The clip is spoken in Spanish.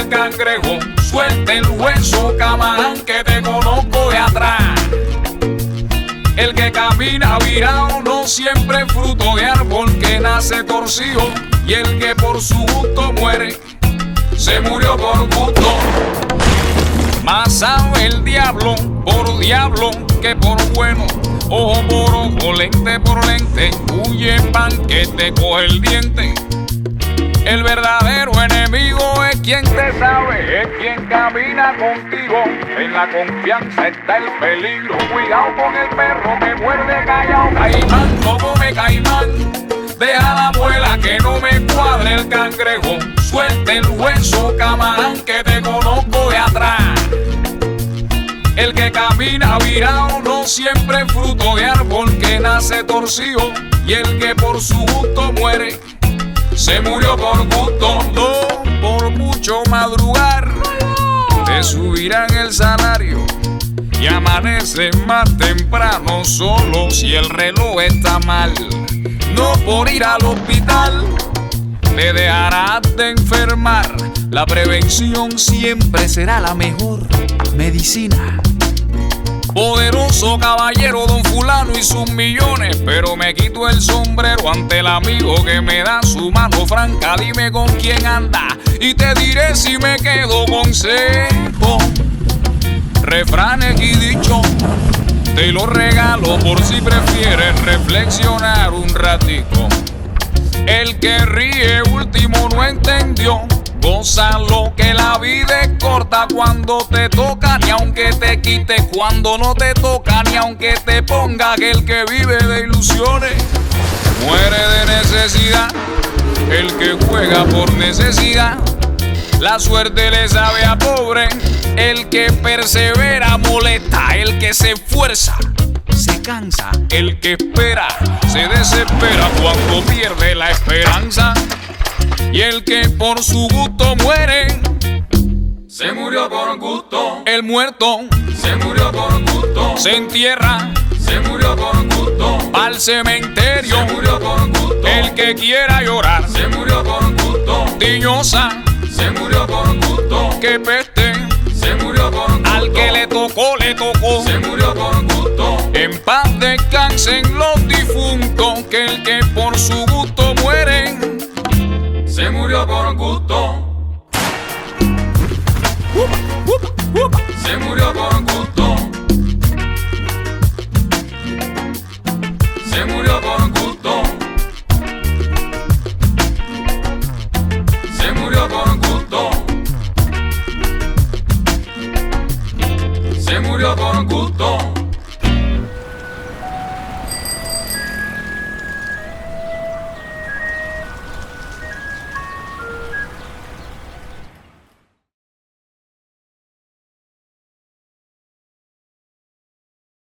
el cangrejo, suelta el hueso, camarán, que te conozco de atrás. El que camina virado no siempre es fruto de árbol que nace torcido, y el que por su gusto muere, se murió por gusto. Más sabe el diablo por diablo que por bueno. Ojo por ojo, lente por lente, huye pan que te coge el diente. El verdadero enemigo es quien te sabe, es quien camina contigo. En la confianza está el peligro. Cuidado con el perro que muerde callao. Caimán, no come caimán. Deja la muela que no me cuadre el cangrejo. Suelta el hueso, camarán, que te conozco de atrás. El que camina virado no siempre es fruto de árbol que nace torcido, y el que por su gusto muere, se murió por gusto. No por mucho madrugar, te subirán el salario y amanece más temprano solo si el reloj está mal. No por ir al hospital te dejarás de enfermar. La prevención siempre será la mejor medicina. Poderoso caballero don fulano y sus millones, pero me quito el sombrero ante el amigo que me da su mano franca. Dime con quién anda y te diré si me quedo. Consejo, refranes y dicho, te lo regalo por si prefieres reflexionar un ratico. El que ríe último no entendió. Goza lo que la vida es corta cuando te toca, ni aunque te quite cuando no te toca, ni aunque te ponga, que el que vive de ilusiones muere de necesidad. El que juega por necesidad, la suerte le sabe a pobre. El que persevera molesta, el que se esfuerza se cansa, el que espera se desespera cuando pierde la esperanza. Y el que por su gusto muere, se murió por gusto. El muerto, se murió por gusto. Se entierra, se murió por gusto. Pa'l cementerio, se murió por gusto. El que quiera llorar, se murió por gusto. Tiñosa, se murió por gusto. Que peste, se murió por gusto. Al que le tocó, se murió por gusto. En paz descansen los difuntos, que el que por su gusto